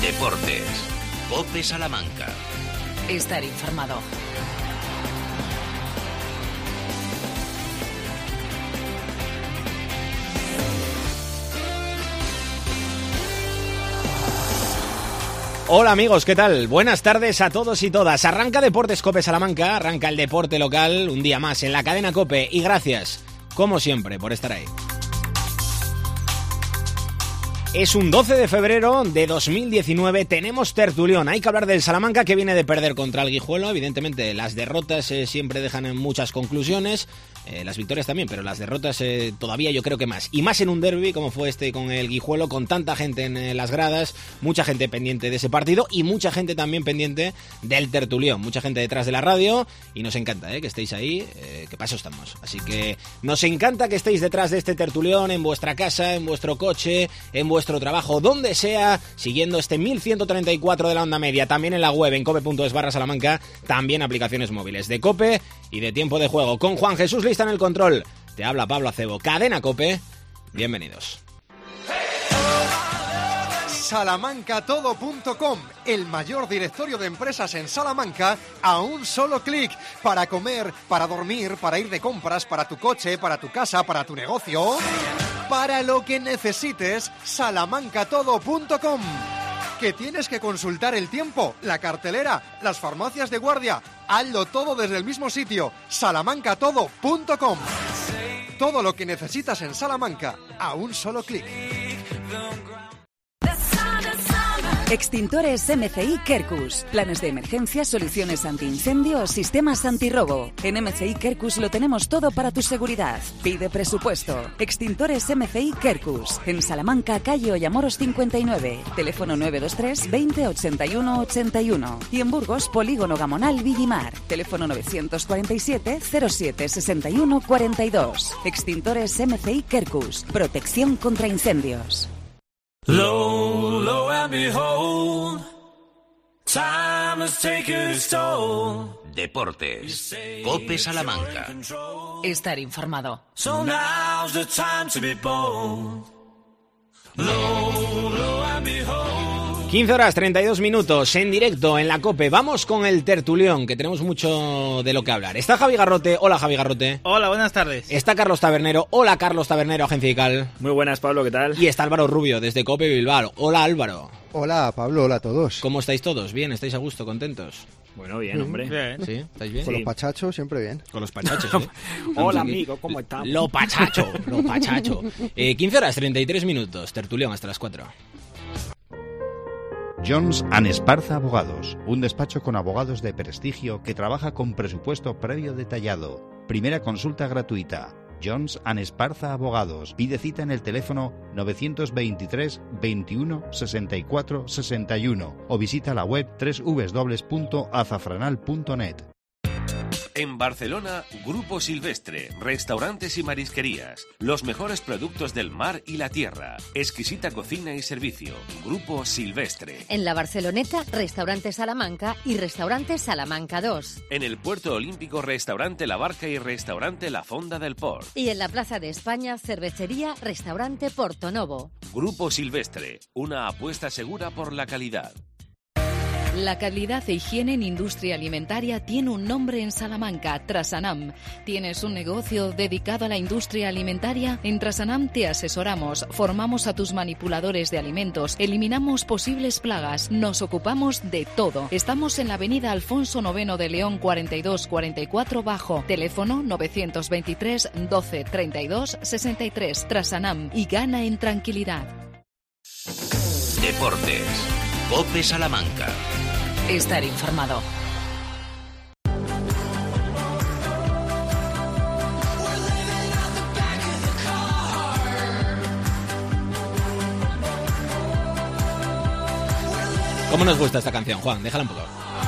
Deportes. COPE Salamanca. Estar informado. Hola amigos, ¿qué tal? Buenas tardes a todos y todas. Arranca Deportes COPE Salamanca, arranca el deporte local un día más en la cadena COPE y gracias, como siempre, por estar ahí. Es un 12 de febrero de 2019, tenemos tertulión. Hay que hablar del Salamanca, que viene de perder contra el Guijuelo. Evidentemente las derrotas siempre dejan en muchas conclusiones, las victorias también, pero las derrotas todavía yo creo que más. Y más en un derbi como fue este con el Guijuelo, con tanta gente en las gradas, mucha gente pendiente de ese partido y mucha gente también pendiente del tertulión. Mucha gente detrás de la radio y nos encanta que estéis ahí, que paso estamos. Así que nos encanta que estéis detrás de este tertulión, en vuestra casa, en vuestro coche, en vuestro trabajo, donde sea, siguiendo este 1134 de la onda media, también en la web, en cope.es/Salamanca, también aplicaciones móviles de COPE y de Tiempo de Juego. Con Juan Jesús Lista en el control, te habla Pablo Acebo, cadena COPE, bienvenidos. Salamancatodo.com, el mayor directorio de empresas en Salamanca a un solo clic, para comer, para dormir, para ir de compras, para tu coche, para tu casa, para tu negocio, para lo que necesites. Salamancatodo.com. ¿Que tienes que consultar el tiempo, la cartelera, las farmacias de guardia? Hazlo todo desde el mismo sitio, salamancatodo.com. Todo lo que necesitas en Salamanca a un solo clic. Extintores MCI Quercus. Planes de emergencia, soluciones antiincendio o sistemas antirrobo. En MCI Quercus lo tenemos todo para tu seguridad. Pide presupuesto. Extintores MCI Quercus. En Salamanca, calle Ollamoros 59. Teléfono 923 20 81 81. Y en Burgos, Polígono Gamonal Villimar. Teléfono 947 07 61 42. Extintores MCI Quercus. Protección contra incendios. Low, low and behold, time has taken its toll. Deportes. COPE Salamanca. Estar informado. So now's the time to be bold. Low, low and behold. 15 horas 32 minutos en directo en la COPE. Vamos con el tertulión, que tenemos mucho de lo que hablar. Está Javi Garrote. Hola, Javi Garrote. Hola, buenas tardes. Está Carlos Tabernero. Hola, Carlos Tabernero, Agencia ICAL. Muy buenas, Pablo, ¿qué tal? Y está Álvaro Rubio, desde COPE Bilbao. Hola, Álvaro. Hola, Pablo, hola a todos. ¿Cómo estáis todos? ¿Bien? ¿Estáis a gusto? ¿Contentos? Bueno, bien, hombre. Bien. ¿Sí? ¿Estáis bien? Con los pachachos, siempre bien. Con los pachachos, ¿eh? Hola, amigo, ¿cómo estamos? Lo pachacho. 15 horas 33 minutos. Tertulión hasta las 4. Jones & Esparza Abogados, un despacho con abogados de prestigio que trabaja con presupuesto previo detallado. Primera consulta gratuita. Jones & Esparza Abogados. Pide cita en el teléfono 923 21 64 61 o visita la web www.azafranal.net. En Barcelona, Grupo Silvestre, restaurantes y marisquerías, los mejores productos del mar y la tierra, exquisita cocina y servicio. Grupo Silvestre. En la Barceloneta, Restaurante Salamanca y Restaurante Salamanca 2. En el Puerto Olímpico, Restaurante La Barca y Restaurante La Fonda del Port. Y en la Plaza de España, Cervecería Restaurante Portonovo. Grupo Silvestre, una apuesta segura por la calidad. La calidad e higiene en industria alimentaria tiene un nombre en Salamanca, Trasanam. ¿Tienes un negocio dedicado a la industria alimentaria? En Trasanam te asesoramos, formamos a tus manipuladores de alimentos, eliminamos posibles plagas, nos ocupamos de todo. Estamos en la avenida Alfonso IX de León 4244 Bajo, teléfono 923 12 32 63. Trasanam, y gana en tranquilidad. Deportes. COPE Salamanca. Estar informado. ¿Cómo nos gusta esta canción, Juan? Déjala un poco.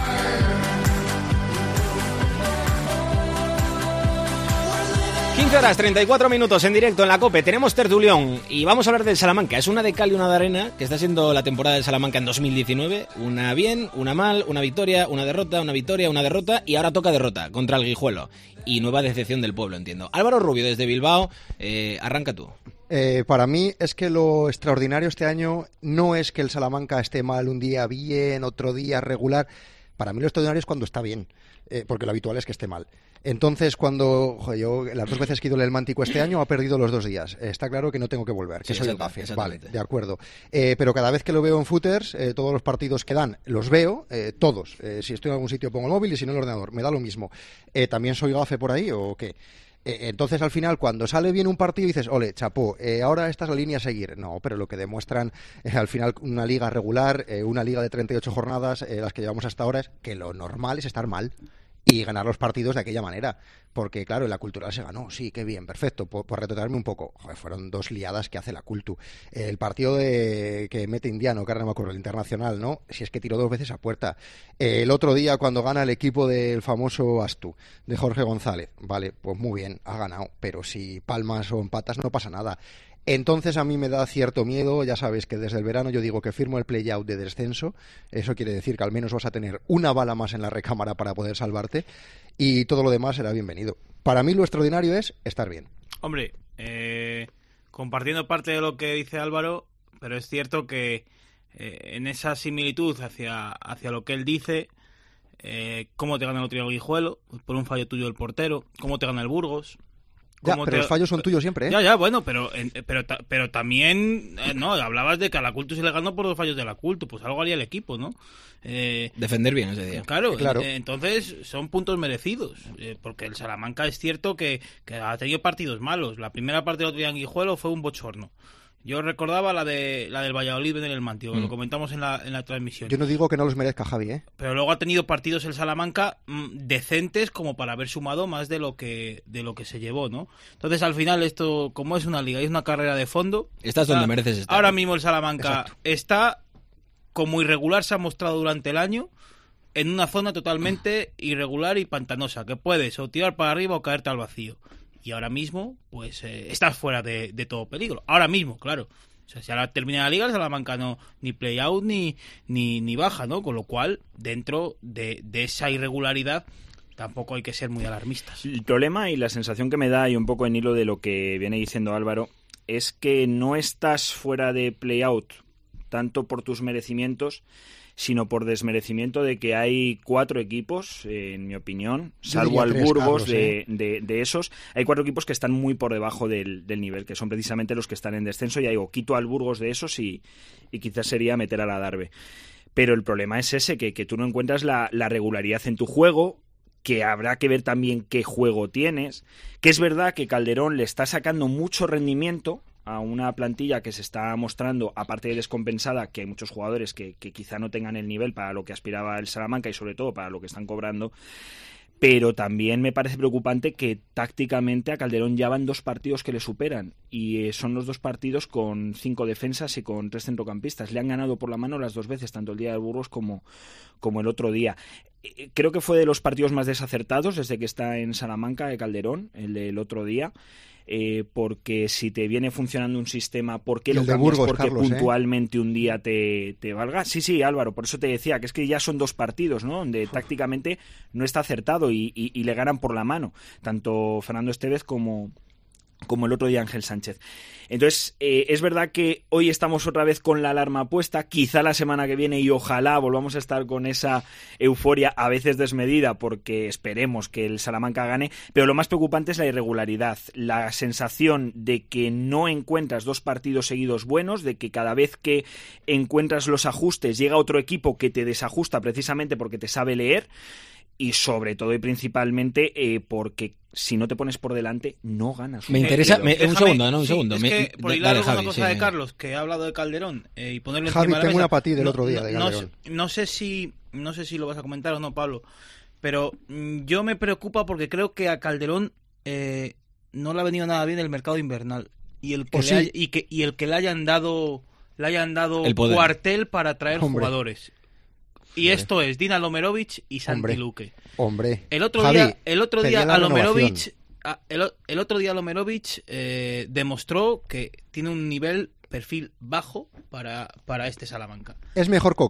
Horas 34 minutos en directo en la COPE. Tenemos tertulión y vamos a hablar del Salamanca. Es una de cal y una de arena, que está siendo la temporada del Salamanca en 2019. Una bien, una mal, una victoria, una derrota, una victoria, una derrota, y ahora toca derrota contra el Guijuelo. Y nueva decepción del pueblo, entiendo. Álvaro Rubio desde Bilbao, arranca tú. Para mí es que lo extraordinario este año no es que el Salamanca esté mal un día bien, otro día regular. Para mí lo extraordinario es cuando está bien, porque lo habitual es que esté mal. Entonces, cuando yo las 2 veces que he ido al Mántico este año ha perdido los 2 días. Está claro que no tengo que volver, que soy el gafe. Vale, de acuerdo. Pero cada vez que lo veo en footers, todos los partidos que dan, los veo, todos. Si estoy en algún sitio pongo el móvil y si no el ordenador, me da lo mismo. ¿También soy gafe por ahí o qué? Entonces, al final, cuando sale bien un partido, dices, ole, chapó, ahora esta es la línea a seguir. No, pero lo que demuestran, al final, una liga regular, una liga de 38 jornadas, las que llevamos hasta ahora, es que lo normal es estar mal y ganar los partidos de aquella manera. Porque, claro, en la Cultural se ganó, sí, qué bien, perfecto. Por retratarme un poco, joder, fueron 2 liadas que hace la Cultu. El partido que mete Indiano, que ahora no me acuerdo, el Internacional, ¿no? Si es que tiró 2 veces a puerta. El otro día, cuando gana el equipo del famoso Astu, de Jorge González, vale, pues muy bien, ha ganado. Pero si palmas o empatas no pasa nada. Entonces a mí me da cierto miedo, ya sabes que desde el verano yo digo que firmo el play-out de descenso, eso quiere decir que al menos vas a tener una bala más en la recámara para poder salvarte y todo lo demás será bienvenido. Para mí lo extraordinario es estar bien. Hombre, compartiendo parte de lo que dice Álvaro, pero es cierto que en esa similitud hacia lo que él dice, cómo te gana el otro día el Guijuelo, por un fallo tuyo del portero, cómo te gana el Burgos. Ya, pero los fallos son tuyos siempre, ¿eh? Ya, bueno, pero también, no, hablabas de que a la Cultu se le ganó por 2 fallos de la Cultu, pues algo haría el equipo, ¿no? Defender bien ese día. Claro. Entonces son puntos merecidos, porque el Salamanca es cierto que ha tenido partidos malos. La primera parte del otro día en Guijuelo fue un bochorno. Yo recordaba la del Valladolid en el Mántico, que lo comentamos en la transmisión. Yo no digo que no los merezca Javi, ¿eh? Pero luego ha tenido partidos el Salamanca decentes como para haber sumado más de lo que se llevó, ¿no? Entonces, al final, esto, como es una liga y es una carrera de fondo... Estás donde mereces estar. Ahora mismo el Salamanca está como irregular, se ha mostrado durante el año, en una zona totalmente irregular y pantanosa, que puedes o tirar para arriba o caerte al vacío. Y ahora mismo, pues, estás fuera de todo peligro. Ahora mismo, claro. O sea, si ahora termina la liga, el Salamanca no ni play-out ni baja, ¿no? Con lo cual, dentro de esa irregularidad, tampoco hay que ser muy alarmistas. El problema y la sensación que me da, y un poco en hilo de lo que viene diciendo Álvaro, es que no estás fuera de play-out tanto por tus merecimientos, sino por desmerecimiento de que hay 4 equipos, en mi opinión, salvo al Burgos, de esos, hay 4 equipos que están muy por debajo del nivel, que son precisamente los que están en descenso, y digo, quito al Burgos de esos y quizás sería meter a la Darbe. Pero el problema es ese, que tú no encuentras la regularidad en tu juego, que habrá que ver también qué juego tienes, que es verdad que Calderón le está sacando mucho rendimiento a una plantilla que se está mostrando, aparte de descompensada, que hay muchos jugadores que quizá no tengan el nivel para lo que aspiraba el Salamanca y sobre todo para lo que están cobrando, pero también me parece preocupante que tácticamente a Calderón ya van 2 partidos que le superan y son los 2 partidos con 5 defensas y con 3 centrocampistas. Le han ganado por la mano las 2 veces, tanto el día del Burgos como el otro día. Creo que fue de los partidos más desacertados desde que está en Salamanca de Calderón, el del otro día. Porque si te viene funcionando un sistema, ¿por qué lo cambias? Burgos, porque Carlos, puntualmente un día te valga. Sí, Álvaro, por eso te decía que es que ya son 2 partidos, ¿no? Donde tácticamente no está acertado y le ganan por la mano, tanto Fernando Estévez como el otro día Ángel Sánchez. Entonces, es verdad que hoy estamos otra vez con la alarma puesta, quizá la semana que viene y ojalá volvamos a estar con esa euforia a veces desmedida porque esperemos que el Salamanca gane, pero lo más preocupante es la irregularidad, la sensación de que no encuentras 2 partidos seguidos buenos, de que cada vez que encuentras los ajustes llega otro equipo que te desajusta precisamente porque te sabe leer, y sobre todo y principalmente porque si no te pones por delante no ganas. Me interesa, un segundo. Es que por hilar alguna cosa de Carlos, que ha hablado de Calderón, y ponerle encima de la mesa. Javi, tengo una para ti del otro día de Calderón. No sé si lo vas a comentar o no, Pablo, pero yo me preocupa porque creo que a Calderón no le ha venido nada bien el mercado invernal y el que le hayan dado cuartel para traer jugadores. Y esto es Dina Lomerovic y Santi Luque. El otro día Lomerovic demostró que tiene un perfil bajo para este Salamanca. Es mejor Coque.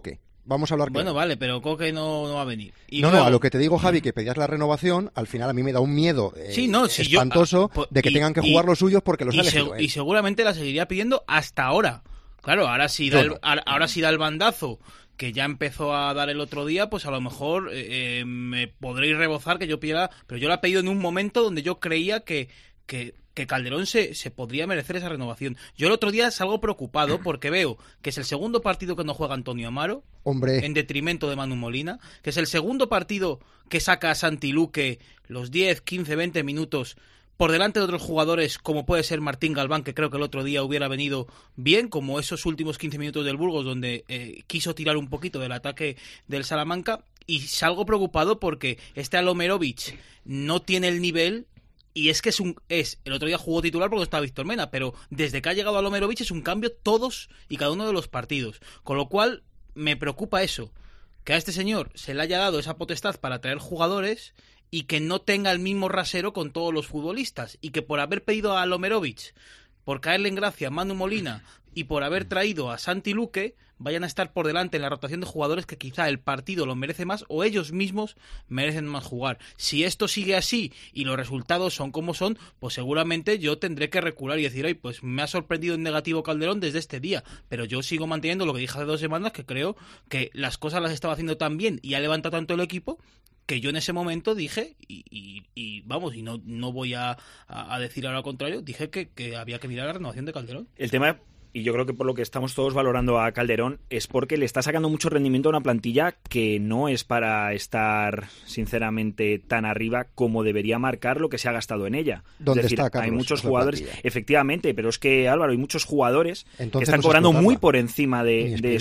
Vamos a hablar Bueno, vale, pero Coque no va a venir. Y no, luego... a lo que te digo, Javi, que pedías la renovación, al final a mí me da un miedo espantoso de que tengan que jugar los suyos porque los ha elegido él. Y seguramente la seguiría pidiendo hasta ahora. Claro, ahora sí da el bandazo que ya empezó a dar el otro día, pues a lo mejor me podréis rebozar que yo pidiera, pero yo la he pedido en un momento donde yo creía que Calderón se podría merecer esa renovación. Yo el otro día salgo preocupado porque veo que es el segundo partido que no juega Antonio Amaro, en detrimento de Manu Molina, que es el segundo partido que saca a Santi Luque los 10, 15, 20 minutos por delante de otros jugadores como puede ser Martín Galván, que creo que el otro día hubiera venido bien, como esos últimos 15 minutos del Burgos donde quiso tirar un poquito del ataque del Salamanca, y salgo preocupado porque Alomerovic no tiene el nivel. Y es que el otro día jugó titular porque estaba Víctor Mena, pero desde que ha llegado Alomerovic es un cambio todos y cada uno de los partidos. Con lo cual me preocupa eso, que a este señor se le haya dado esa potestad para traer jugadores y que no tenga el mismo rasero con todos los futbolistas. Y que por haber pedido a Alomerovic, por caerle en gracia a Manu Molina y por haber traído a Santi Luque, vayan a estar por delante en la rotación de jugadores que quizá el partido lo merece más o ellos mismos merecen más jugar. Si esto sigue así y los resultados son como son, pues seguramente yo tendré que recular y decir, ay, pues me ha sorprendido en negativo Calderón desde este día, pero yo sigo manteniendo lo que dije hace 2 semanas, que creo que las cosas las estaba haciendo tan bien y ha levantado tanto el equipo que yo en ese momento dije, y vamos, y no voy a decir ahora lo contrario, dije que había que mirar la renovación de Calderón. El tema, y yo creo que por lo que estamos todos valorando a Calderón, es porque le está sacando mucho rendimiento a una plantilla que no es para estar, sinceramente, tan arriba como debería marcar lo que se ha gastado en ella. ¿Dónde es decir, está, Carlos, hay muchos jugadores, efectivamente, pero es que, Álvaro, hay muchos jugadores entonces que están cobrando muy por encima de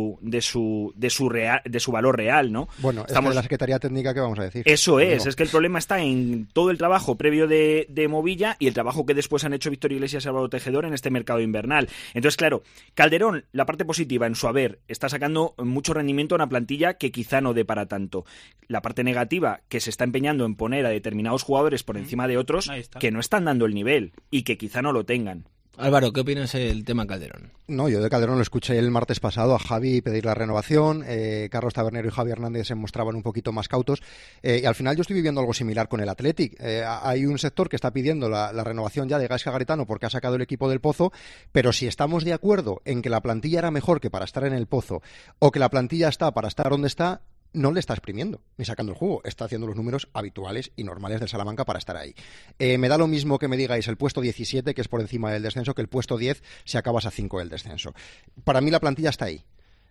su valor real, ¿no? Bueno, estamos de la Secretaría Técnica, ¿qué vamos a decir? Eso es que el problema está en todo el trabajo previo de Movilla y el trabajo que después han hecho Víctor Iglesias y Álvaro Tejedor en este mercado invernal. Entonces, claro, Calderón, la parte positiva en su haber, está sacando mucho rendimiento a una plantilla que quizá no dé para tanto. La parte negativa, que se está empeñando en poner a determinados jugadores por encima de otros que no están dando el nivel y que quizá no lo tengan. Álvaro, ¿qué opinas del tema Calderón? No, yo de Calderón lo escuché el martes pasado a Javi pedir la renovación, Carlos Tabernero y Javi Hernández se mostraban un poquito más cautos, y al final yo estoy viviendo algo similar con el Athletic. Hay un sector que está pidiendo la renovación ya de Gaisca Garitano porque ha sacado el equipo del pozo, pero si estamos de acuerdo en que la plantilla era mejor que para estar en el pozo, o que la plantilla está para estar donde está, no le está exprimiendo ni sacando el jugo, está haciendo los números habituales y normales del Salamanca para estar ahí. Me da lo mismo que me digáis el puesto 17, que es por encima del descenso, que el puesto 10 si acabas a 5 del descenso. Para mí la plantilla está ahí.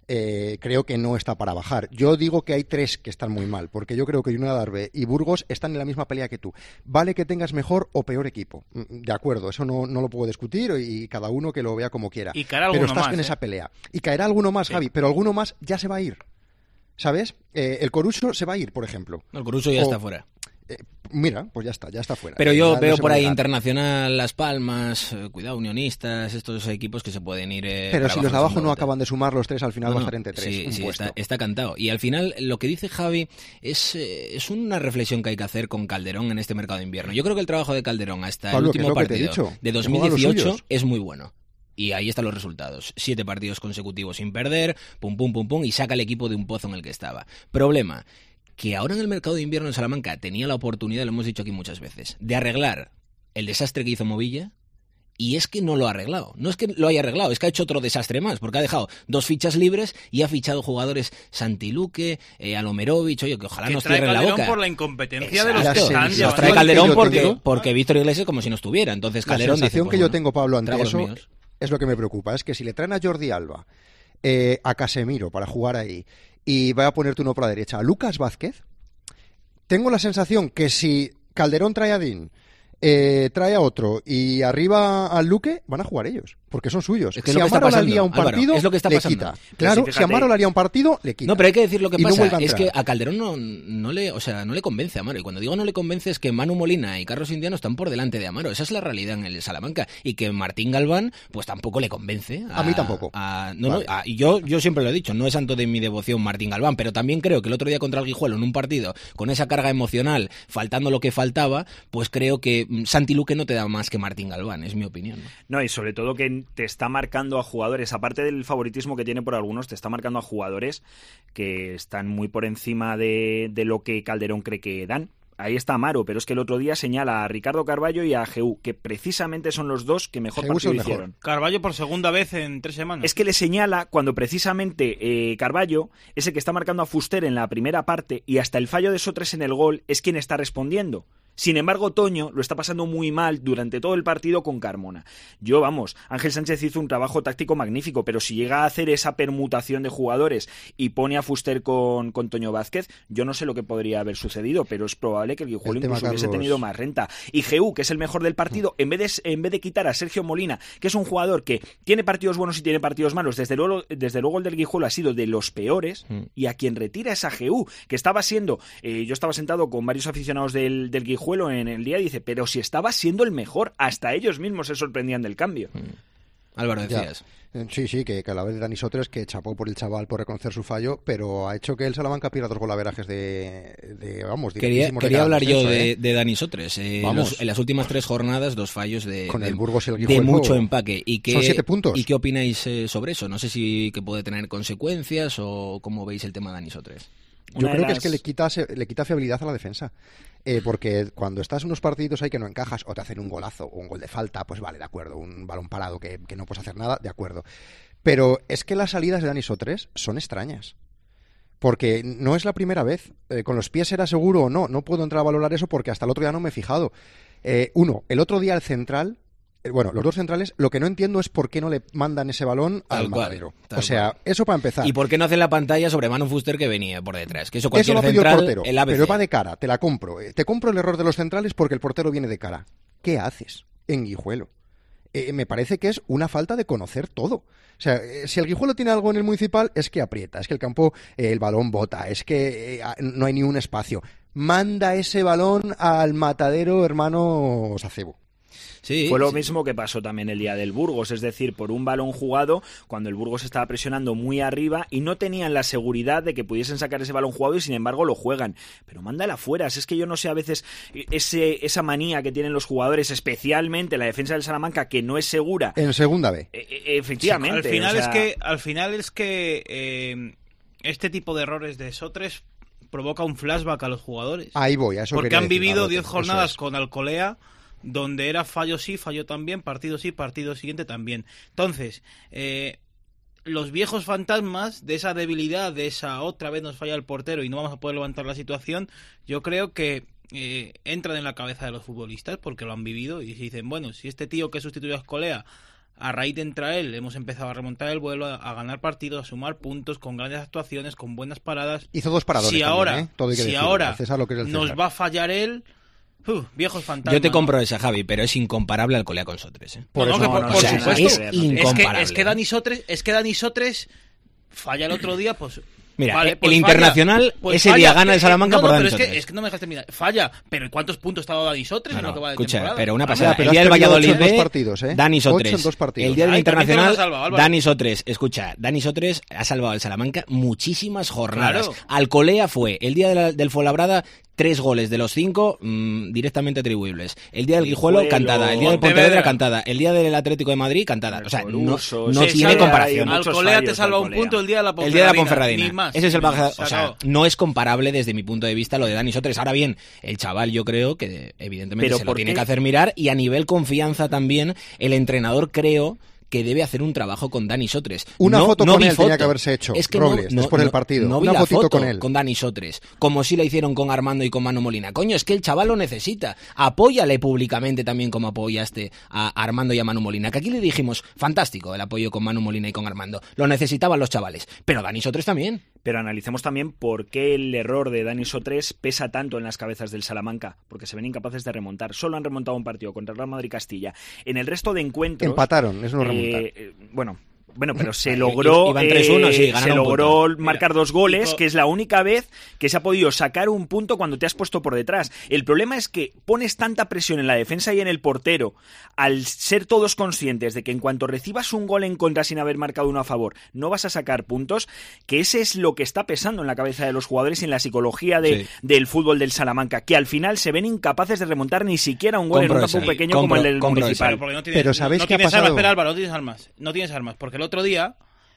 Creo que no está para bajar. Yo digo que hay 3 que están muy mal, porque yo creo que Junior Adarve y Burgos están en la misma pelea que tú. Vale que tengas mejor o peor equipo, de acuerdo, eso no lo puedo discutir y cada uno que lo vea como quiera. Y caerá pero alguno estás más, en esa pelea. Y caerá alguno más, sí. Javi, pero alguno más ya se va a ir. ¿Sabes? El Coruso se va a ir, por ejemplo. El Coruso ya está fuera. Mira, pues ya está fuera. Pero yo veo por ahí Internacional, Las Palmas, cuidado, Unionistas, estos equipos que se pueden ir... pero si los de abajo no acaban de sumar los 3, al final va a estar entre 3. Sí, está cantado. Y al final, lo que dice Javi es una reflexión que hay que hacer con Calderón en este mercado de invierno. Yo creo que el trabajo de Calderón hasta Pablo, el último partido de 2018 es muy bueno. Y ahí están los resultados. 7 partidos consecutivos sin perder, pum, pum, pum, pum, y saca el equipo de un pozo en el que estaba. Problema, que ahora en el mercado de invierno en Salamanca tenía la oportunidad, lo hemos dicho aquí muchas veces, de arreglar el desastre que hizo Movilla, y es que no lo ha arreglado. No es que lo haya arreglado, es que ha hecho otro desastre más, porque ha dejado 2 fichas libres y ha fichado jugadores Santi Luque, Alomerovic, oye, que ojalá nos cierren la boca. Por la incompetencia de los que están nos trae Calderón porque Víctor Iglesias como si no estuviera. Entonces Calderón la sensación dice, que yo tengo, Pablo, ante eso es lo que me preocupa, es que si le traen a Jordi Alba, a Casemiro para jugar ahí, y voy a ponerte uno por la derecha, a Lucas Vázquez, tengo la sensación que si Calderón trae a Dean, trae a otro y arriba al Luque, van a jugar ellos, porque son suyos. Es que si Amaro le haría un partido, Álvaro, es lo que está le pasando. quita. Claro, si Amaro le haría un partido, le quita. No, pero hay que decir lo que pasa, no es que a Calderón no le convence a Amaro. Y cuando digo no le convence es que Manu Molina y Carlos Indiano están por delante de Amaro. Esa es la realidad en el Salamanca. Y que Martín Galván, pues tampoco le convence. A mí tampoco. Y yo siempre lo he dicho, no es santo de mi devoción Martín Galván, pero también creo que el otro día contra el Guijuelo, en un partido con esa carga emocional, faltando lo que faltaba, pues creo que Santi Luque no te da más que Martín Galván, es mi opinión. No, y sobre todo que también te está marcando a jugadores, aparte del favoritismo que tiene por algunos, te está marcando a jugadores que están muy por encima de lo que Calderón cree que dan. Ahí está Amaro, pero es que el otro día señala a Ricardo Carballo y a Jeú, que precisamente son los dos que mejor partido hicieron. Carballo por segunda vez en 3 semanas. Es que le señala cuando precisamente Carballo es el que está marcando a Fuster en la primera parte y hasta el fallo de Sotres en el gol es quien está respondiendo. Sin embargo, Toño lo está pasando muy mal durante todo el partido con Carmona. Ángel Sánchez hizo un trabajo táctico magnífico, pero si llega a hacer esa permutación de jugadores y pone a Fuster con Toño Vázquez, yo no sé lo que podría haber sucedido, pero es probable que el Guijuelo incluso hubiese tenido más renta. Y Jeú, que es el mejor del partido, en vez de quitar a Sergio Molina, que es un jugador que tiene partidos buenos y tiene partidos malos, desde luego el del Guijuelo ha sido de los peores, y a quien retira es a Jeú, que estaba siendo, yo estaba sentado con varios aficionados del Guijuelo en el día y dice, pero si estaba siendo el mejor, hasta ellos mismos se sorprendían del cambio. Álvaro, decías. Sí, que a la vez de Dani Sotres, que chapó por el chaval por reconocer su fallo, pero ha hecho que el Salamanca pierda 2 golaverajes Quería hablar yo de Dani Sotres. En las últimas 3 jornadas, 2 fallos con el Burgos y el Guijuelo, de mucho empaque. Son 7 puntos. ¿Y qué opináis sobre eso? No sé si que puede tener consecuencias o cómo veis el tema de Dani Sotres. Yo creo que es que le quita fiabilidad a la defensa. Porque cuando estás en unos partidos ahí que no encajas o te hacen un golazo o un gol de falta, pues vale, de acuerdo, un balón parado que no puedes hacer nada, de acuerdo. Pero es que las salidas de Dani Sotres son extrañas. Porque no es la primera vez. Con los pies era seguro o no puedo entrar a valorar eso porque hasta el otro día no me he fijado. El otro día el central... los 2 centrales, lo que no entiendo es por qué no le mandan ese balón al Matadero. O sea, eso para empezar. ¿Y por qué no hacen la pantalla sobre Manu Fuster que venía por detrás? Que eso cualquier lo ha pedido central, el portero, pero va de cara, te la compro. Te compro el error de los centrales porque el portero viene de cara. ¿Qué haces en Guijuelo? Me parece que es una falta de conocer todo. O sea, si el Guijuelo tiene algo en el Municipal, es que aprieta, es que el campo, el balón bota, es que no hay ni un espacio. Manda ese balón al Matadero, hermano Sacebo. Sí, fue lo mismo que pasó también el día del Burgos, es decir, por un balón jugado, cuando el Burgos estaba presionando muy arriba y no tenían la seguridad de que pudiesen sacar ese balón jugado y sin embargo lo juegan. Pero mándala afuera, es que yo no sé a veces esa manía que tienen los jugadores, especialmente la defensa del Salamanca, que no es segura. En segunda B. Efectivamente. Sí, al final es que este tipo de errores de Sotres provoca un flashback a los jugadores. Ahí voy, a eso porque han vivido 10 jornadas con Alcolea, donde era fallo sí, fallo también, partido sí, partido siguiente también. Entonces, los viejos fantasmas de esa debilidad, de esa otra vez nos falla el portero y no vamos a poder levantar la situación, yo creo que entran en la cabeza de los futbolistas porque lo han vivido y dicen, bueno, si este tío que sustituyó a Escolea, a raíz de entrar él, hemos empezado a remontar el vuelo, a ganar partidos, a sumar puntos, con grandes actuaciones, con buenas paradas. Hizo 2 paradones si también, ahora, todo hay que decirlo, ahora César, lo que es el nos César. va a fallar él... viejos fantasmas. Yo te compro esa, Javi, pero es incomparable al Alcolea con Sotres. Por supuesto. Es incomparable. Es que Dani Sotres falla el otro día, pues... Mira, vale, el Internacional ese día gana el Salamanca por Dani Sotres. Es que no me dejas terminar. Falla, pero ¿cuántos puntos te ha dado Dani Sotres en lo que va de temporada? Pero una pasada. Pero el día del Valladolid B, partidos, Dani Sotres. 8 en 2 partidos. El día del Internacional, Dani Sotres. Escucha, Dani Sotres ha salvado al Salamanca muchísimas jornadas. Claro. Alcolea fue, el día del Fuenlabrada, 3 goles de los 5 directamente atribuibles. El día del Guijuelo, cantada. El día del Pontevedra, cantada. El día del Atlético de Madrid, cantada. O sea, no tiene comparación. Alcolea te salva un punto el día de la Ponferradina. El día de la Ponferradina. Ese es el bagaje. O sea, no es comparable desde mi punto de vista lo de Dani Sotres. Ahora bien, el chaval yo creo que evidentemente se lo tiene que hacer mirar y a nivel confianza también el entrenador creo que debe hacer un trabajo con Dani Sotres. Una foto con él tenía que haberse hecho, es que Robles, después del partido. No vi una la fotito foto con él. Con Dani Sotres, como si la hicieron con Armando y con Manu Molina. Coño, es que el chaval lo necesita. Apóyale públicamente también como apoyaste a Armando y a Manu Molina. Que aquí le dijimos, fantástico el apoyo con Manu Molina y con Armando. Lo necesitaban los chavales. Pero Dani Sotres también. Pero analicemos también por qué el error de Dani Sotres pesa tanto en las cabezas del Salamanca. Porque se ven incapaces de remontar. Solo han remontado un partido contra el Real Madrid Castilla. En el resto de encuentros... Empataron, eso no remontar. Bueno... Bueno, pero se logró, iban 3-1, sí, se logró marcar 2 goles, Mira, que es la única vez que se ha podido sacar un punto cuando te has puesto por detrás. El problema es que pones tanta presión en la defensa y en el portero, al ser todos conscientes de que en cuanto recibas un gol en contra sin haber marcado uno a favor, no vas a sacar puntos, que ese es lo que está pesando en la cabeza de los jugadores y en la psicología del fútbol del Salamanca, que al final se ven incapaces de remontar ni siquiera un gol en un campo pequeño como el del Municipal. Pero ¿sabéis qué ha pasado? Espera, Álvaro, no tienes armas, porque el otro día,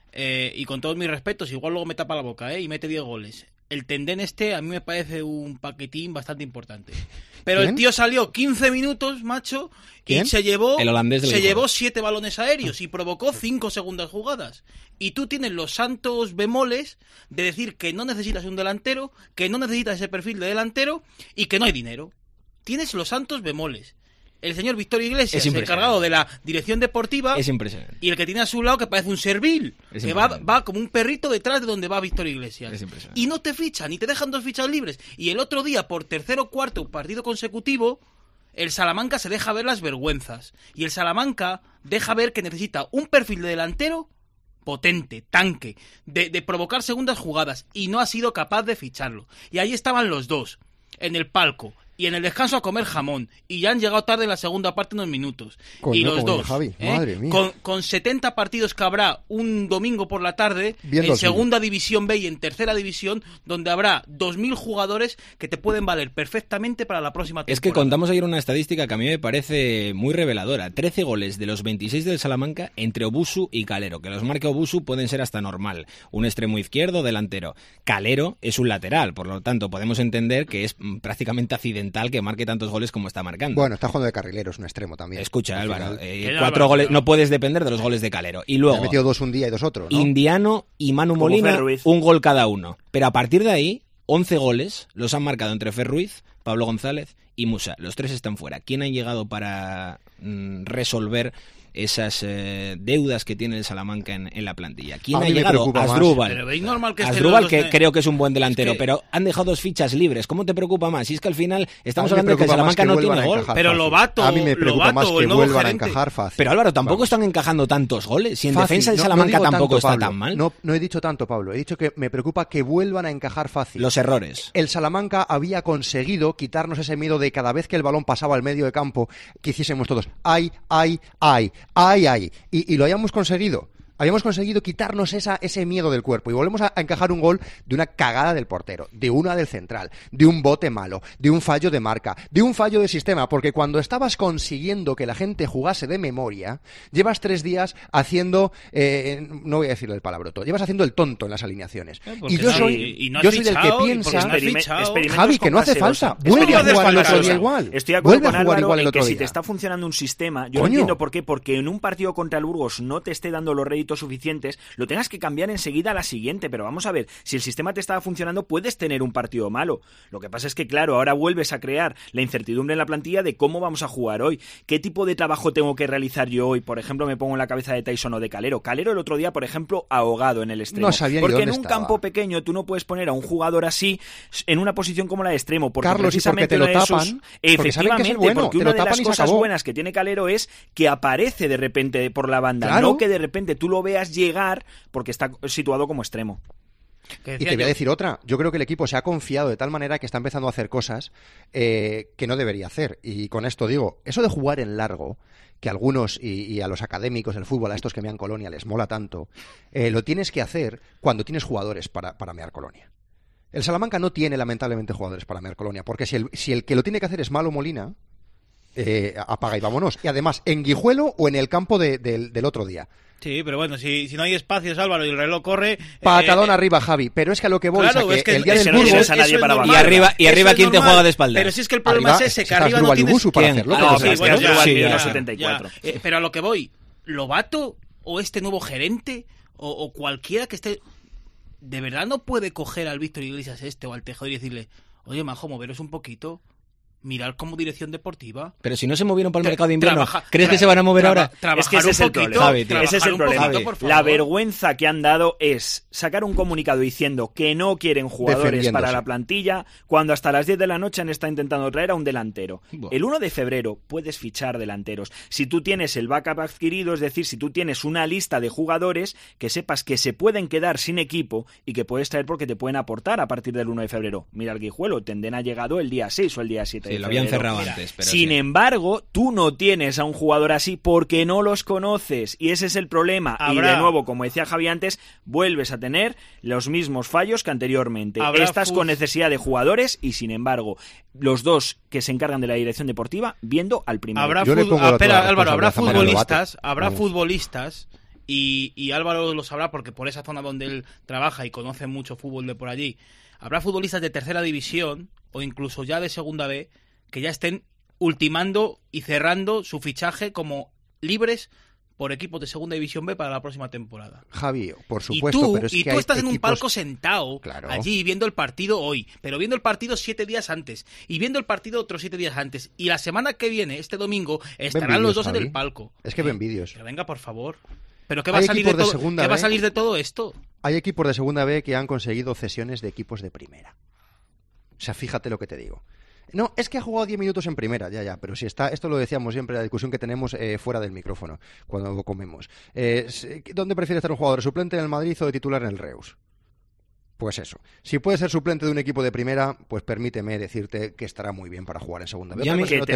y con todos mis respetos, igual luego me tapa la boca, y mete 10 goles. El Tendén a mí me parece un paquetín bastante importante. Pero ¿Quién? el tío salió 15 minutos, macho, ¿Quién? y se llevó El holandés del Guijuelo. 7 balones aéreos y provocó 5 segundas jugadas. Y tú tienes los santos bemoles de decir que no necesitas un delantero, que no necesitas ese perfil de delantero y que no hay dinero. Tienes los santos bemoles. El señor Víctor Iglesias, encargado de la dirección deportiva, es impresionante. Y el que tiene a su lado que parece un servil, que va como un perrito detrás de donde va Víctor Iglesias. Es impresionante. Y no te fichan, y te dejan 2 fichas libres. Y el otro día, por tercer o cuarto partido consecutivo, el Salamanca se deja ver las vergüenzas. Y el Salamanca deja ver que necesita un perfil de delantero potente, tanque, de provocar segundas jugadas. Y no ha sido capaz de ficharlo. Y ahí estaban los dos, en el palco. Y en el descanso a comer jamón. Y ya han llegado tarde en la segunda parte unos minutos. Coño, y los como dos, Javi, madre mía. con 70 partidos que habrá un domingo por la tarde, Bien en segunda división B y en tercera división, donde habrá 2.000 jugadores que te pueden valer perfectamente para la próxima temporada. Es que contamos ayer una estadística que a mí me parece muy reveladora. 13 goles de los 26 del Salamanca entre Obusu y Calero. Que los marque Obusu pueden ser hasta normal. Un extremo izquierdo, delantero. Calero es un lateral, por lo tanto podemos entender que es prácticamente accidental que marque tantos goles como está marcando. Bueno, está jugando de carrilero, es un extremo también. Escucha, Álvaro, final... 4 goles, no puedes depender de los goles de Calero. Y luego ha metido 2 un día y 2 otro, ¿no? Indiano y Manu Como Molina, Fer Ruiz. un gol cada uno. Pero a partir de ahí, 11 goles los han marcado entre Fer Ruiz, Pablo González y Musa. Los 3 están fuera. ¿Quién han llegado para resolver esas deudas que tiene el Salamanca en la plantilla? ¿Quién ha llegado? Asdrúbal. Pero veis normal que Asdrúbal, que creo que es un buen delantero, pero han dejado 2 fichas libres. ¿Cómo te preocupa más? Si es que al final estamos hablando de que el Salamanca no tiene gol. Pero Lobato, a mí me preocupa más que vuelvan a gerente. encajar fácil. Pero Álvaro, tampoco están encajando tantos goles. Si en Fácil. defensa el No Salamanca digo tampoco tanto, está Pablo. tan mal. No he dicho tanto, Pablo. He dicho que me preocupa que vuelvan a encajar fácil. Los errores. El Salamanca había conseguido quitarnos ese miedo de cada vez que el balón pasaba al medio de campo, que hiciésemos todos ay. Y lo hayamos conseguido. Habíamos conseguido quitarnos ese miedo del cuerpo y volvemos a encajar un gol de una cagada del portero, de una del central, de un bote malo, de un fallo de marca, de un fallo de sistema, porque cuando estabas consiguiendo que la gente jugase de memoria, llevas 3 días haciendo, no voy a decirle el palabroto, llevas haciendo el tonto en las alineaciones. Y yo soy del que piensa, Javi, que no hace falta, vuelve a jugar el otro día igual. Estoy de acuerdo con jugar Álvaro igual el en otro que si día. te está funcionando un sistema, yo Coño. no entiendo por qué, porque en un partido contra el Burgos no te esté dando los réditos suficientes, lo tengas que cambiar enseguida a la siguiente. Pero vamos a ver, si el sistema te estaba funcionando, puedes tener un partido malo. Lo que pasa es que, claro, ahora vuelves a crear la incertidumbre en la plantilla de cómo vamos a jugar hoy, qué tipo de trabajo tengo que realizar yo hoy. Por ejemplo, me pongo en la cabeza de Tyson o de Calero. Calero el otro día, por ejemplo, ahogado en el extremo. No sabía ni porque en dónde un estaba. campo pequeño tú no puedes poner a un jugador así en una posición como la de extremo, porque Carlos, ¿y por qué precisamente te lo uno de esos- tapan? Porque saben que es el efectivamente, bueno, porque te una lo de tapan las y se cosas acabó. buenas que tiene Calero es que aparece de repente por la banda, Claro. no que de repente tú lo veas llegar porque está situado como extremo. Y te voy a decir otra. Yo creo que el equipo se ha confiado de tal manera que está empezando a hacer cosas que no debería hacer. Y con esto digo, eso de jugar en largo, que a algunos y a los académicos del fútbol, a estos que mean Colonia, les mola tanto, lo tienes que hacer cuando tienes jugadores para mear Colonia. El Salamanca no tiene, lamentablemente, jugadores para mear Colonia, porque si el que lo tiene que hacer es Malo Molina, apaga y vámonos. Y además, en Guijuelo o en el campo del otro día. Sí, pero bueno, si no hay espacios, Álvaro, y el reloj corre... Patadón arriba, Javi. Pero es que a lo que voy Claro, es que el día ese del no Burgos... tienes a nadie para normal. bajar. Y arriba Eso es ¿quién te normal. juega de espaldas? Pero si es que el problema Arriba, es ese, que estás arriba no Asdrúbal y tienes... Busu para ¿Quién? hacerlo. Ah, pero sí, no sabes. bueno, Asdrúbal ya, mide ya, 1,74. ya. Pero a lo que voy, Lobato o este nuevo gerente o cualquiera que esté... ¿De verdad no puede coger al Víctor Iglesias o al Tejedor y decirle, oye, majo, moveros un poquito? mirar como dirección deportiva. Pero si no se movieron para el mercado de invierno, ¿crees que se van a mover ahora? Es que ese es el problema. Ese es el problema. La vergüenza que han dado es sacar un comunicado diciendo que no quieren jugadores para la plantilla, cuando hasta las 10 de la noche han estado intentando traer a un delantero. El 1 de febrero puedes fichar delanteros. Si tú tienes el backup adquirido, es decir, si tú tienes una lista de jugadores que sepas que se pueden quedar sin equipo y que puedes traer porque te pueden aportar a partir del 1 de febrero. Mira el Guijuelo, Tendén ha llegado el día 6 o el día 7 de febrero. Lo habían cerrado antes. Pero Sin embargo, tú no tienes a un jugador así porque no los conoces y ese es el problema. Y de nuevo, como decía Javi antes, vuelves a tener los mismos fallos que anteriormente. Estás con necesidad de jugadores y sin embargo, los dos que se encargan de la dirección deportiva viendo al primero. Habrá futbolistas y Álvaro lo sabrá porque por esa zona donde él trabaja y conoce mucho fútbol de por allí, habrá futbolistas de tercera división o incluso ya de segunda B que ya estén ultimando y cerrando su fichaje como libres por equipos de segunda división B para la próxima temporada. Javi, por supuesto, pero es que tú estás en un palco sentado allí viendo el partido hoy, pero viendo el partido 7 días antes y viendo el partido otros 7 días antes y la semana que viene, este domingo, estarán los dos en el palco. Es que ven vídeos. Pero venga, por favor. ¿Pero qué va a salir de todo esto? Hay equipos de segunda B que han conseguido cesiones de equipos de primera. O sea, fíjate lo que te digo. No, es que ha jugado 10 minutos en primera, ya, pero si está, esto lo decíamos siempre, la discusión que tenemos fuera del micrófono, cuando comemos. ¿Dónde prefiere estar un jugador, de suplente en el Madrid o de titular en el Reus? Pues eso. Si puede ser suplente de un equipo de primera, pues permíteme decirte que estará muy bien para jugar en segunda B. A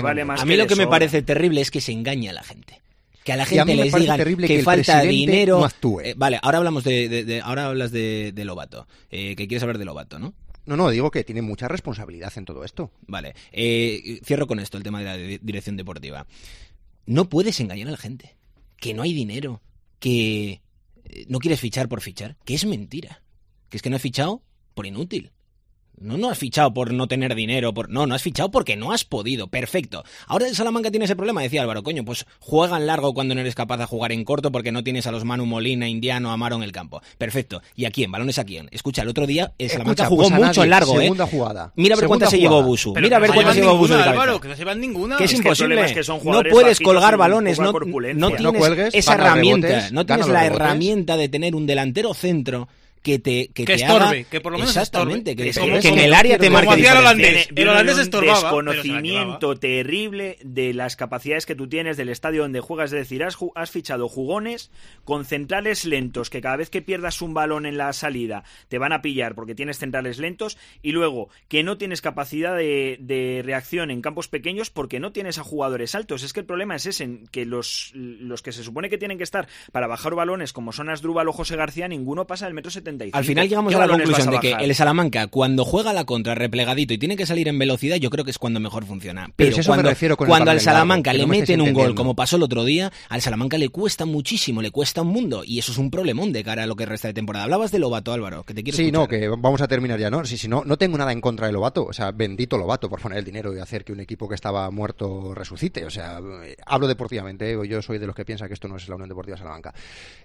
mí lo que me parece terrible es que se engaña a la gente. Que a la gente les digan que falta dinero. No actúe. Vale, ahora hablamos ahora hablas de Lobato, que quieres hablar de Lobato, ¿no? No, digo que tiene mucha responsabilidad en todo esto. Vale, cierro con esto, el tema de la dirección deportiva. No puedes engañar a la gente, que no hay dinero, que no quieres fichar por fichar, que es mentira, que es que no has fichado por inútil. No has fichado por no tener dinero, no has fichado porque no has podido, perfecto. Ahora el Salamanca tiene ese problema, decía Álvaro, coño, pues juega en largo cuando no eres capaz de jugar en corto porque no tienes a los Manu Molina, Indiano, Amaro en el campo. Perfecto. ¿Y a quién? ¿Balones a quién? Escucha, el otro día el Salamanca jugó mucho en largo, segunda jugada. Mira a ver cuántas se llevó Busu. Mira a ver cuántas se llevó Busu de cabeza. Álvaro, que no se van ninguna. Que es imposible. No puedes colgar balones, no tienes esa herramienta, no tienes la herramienta de tener un delantero centro que estorbe, haga... que por lo menos exactamente, estorbe. Que en el área te marque diferencia. El holandés estorbaba, desconocimiento terrible de las capacidades que tú tienes del estadio donde juegas, es decir, has fichado jugones con centrales lentos, que cada vez que pierdas un balón en la salida te van a pillar porque tienes centrales lentos, y luego que no tienes capacidad de reacción en campos pequeños porque no tienes a jugadores altos. Es que el problema es ese, que los que se supone que tienen que estar para bajar balones, como son Asdrúbal o José García, ninguno pasa del 1,75 m. Al final llegamos a la conclusión de que el Salamanca, cuando juega a la contra replegadito y tiene que salir en velocidad, yo creo que es cuando mejor funciona. Pero cuando al Salamanca le meten un gol, como pasó el otro día, al Salamanca le cuesta muchísimo, le cuesta un mundo, y eso es un problemón de cara a lo que resta de temporada. Hablabas de Lobato, Álvaro, que te quiero escuchar. Sí, no, que vamos a terminar ya, ¿no? Si no tengo nada en contra de Lobato, o sea, bendito Lobato por poner el dinero y hacer que un equipo que estaba muerto resucite, o sea, hablo deportivamente, yo soy de los que piensa que esto no es la Unión Deportiva Salamanca.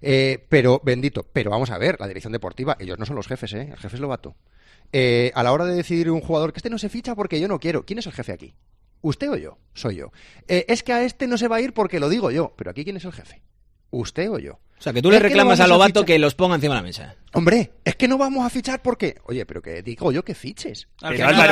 Pero bendito, pero vamos a ver, la dirección deportiva, ellos no son los jefes, el jefe es Lobato. A la hora de decidir un jugador que no se ficha porque yo no quiero, ¿quién es el jefe aquí? ¿Usted o yo? Soy yo. Es que a este no se va a ir porque lo digo yo, pero aquí ¿quién es el jefe? ¿Usted o yo? O sea, que tú le reclamas a Lobato que los ponga encima de la mesa. Hombre, es que no vamos a fichar porque... Oye, pero que digo yo que fiches. Al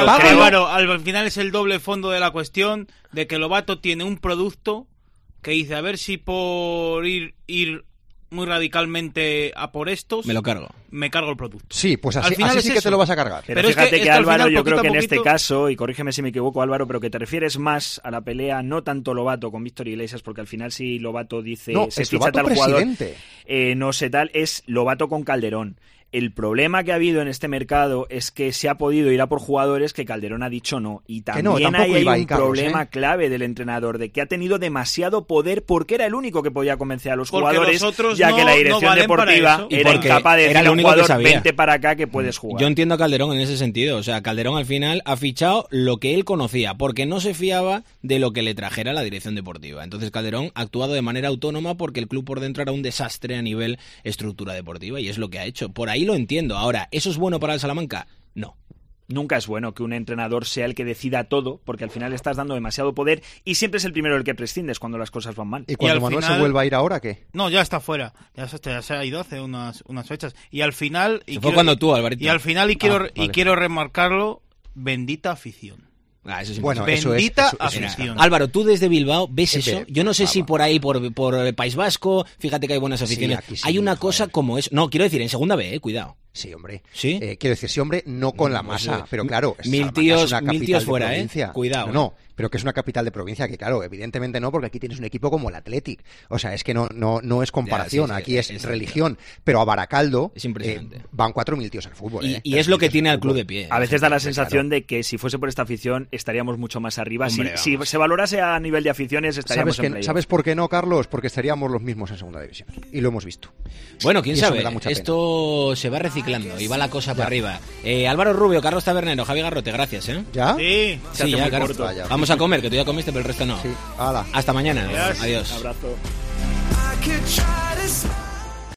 final es el doble fondo de la cuestión de que Lobato tiene un producto que dice, a ver si por ir muy radicalmente a por estos, me cargo el producto. Sí, pues así sí que te lo vas a cargar. Pero fíjate que Álvaro, yo creo que en este caso, y corrígeme si me equivoco, Álvaro, pero que te refieres más a la pelea, no tanto Lobato con Víctor Iglesias, porque al final si Lobato dice se ficha tal jugador, no sé tal, es Lobato con Calderón. El problema que ha habido en este mercado es que se ha podido ir a por jugadores que Calderón ha dicho no. Y también hay un problema clave del entrenador, de que ha tenido demasiado poder porque era el único que podía convencer a los jugadores, ya que la dirección deportiva era incapaz de decir a un jugador, vente para acá que puedes jugar. Yo entiendo a Calderón en ese sentido. O sea, Calderón al final ha fichado lo que él conocía, porque no se fiaba de lo que le trajera la dirección deportiva. Entonces Calderón ha actuado de manera autónoma porque el club por dentro era un desastre a nivel estructura deportiva, y es lo que ha hecho. Por ahí lo entiendo. Ahora, ¿eso es bueno para el Salamanca? No. Nunca es bueno que un entrenador sea el que decida todo, porque al final estás dando demasiado poder y siempre es el primero el que prescindes cuando las cosas van mal. ¿Y cuando Manuel se vuelva a ir ahora, qué? No, ya está fuera. Ya se ha ido hace unas fechas. Y al final... Fue cuando tú, Alvarito. Y al final, quiero remarcarlo, bendita afición. Eso es bueno, bendita eso afición. Álvaro, tú desde Bilbao ves eso. Yo no sé si por ahí, por el País Vasco, fíjate que hay buenas aficiones. Sí, hay una cosa como eso. No, quiero decir, en segunda B, cuidado. Sí, hombre. ¿Sí? Quiero decir, sí, hombre, no con la masa, pero claro, mil tíos fuera, cuidado. No, pero que es una capital de provincia, que claro, evidentemente no, porque aquí tienes un equipo como el Athletic. O sea, es que no es comparación, aquí es religión. Pero a Baracaldo es impresionante. Van 4.000 tíos al fútbol. Y es lo que tiene al club de pie. A veces da la sensación de que si fuese por esta afición estaríamos mucho más arriba. Hombre, si se valorase a nivel de aficiones estaríamos en playoff. ¿Sabes por qué no, Carlos? Porque estaríamos los mismos en segunda división. Y lo hemos visto. Bueno, quién sabe. Esto se va reciclando y va la cosa para arriba. Álvaro Rubio, Carlos Tabernero, Javi Garrote, gracias, ¿eh? ¿Ya? Sí, ya, claro. Vamos a comer, que tú ya comiste, pero el resto no. Sí. Hala. Hasta mañana. Adiós. Un abrazo.